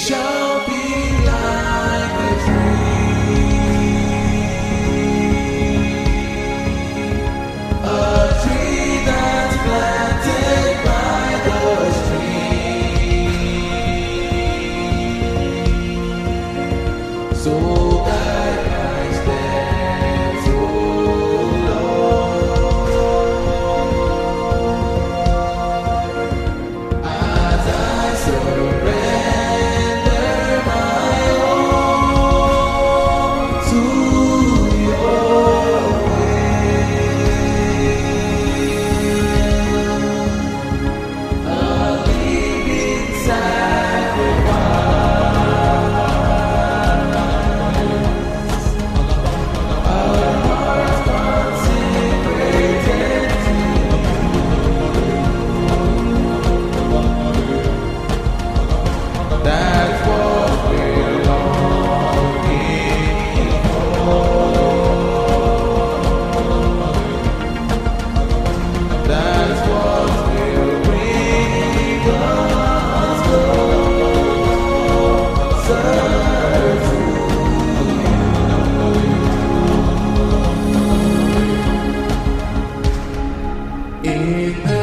shall be like a tree that's planted by the stream. So guide my steps, O Lord, as I surrender my all to your will. A living sacrifice, our hearts consecrated to that's what we're longing for. That's what will bring us closer to you. In the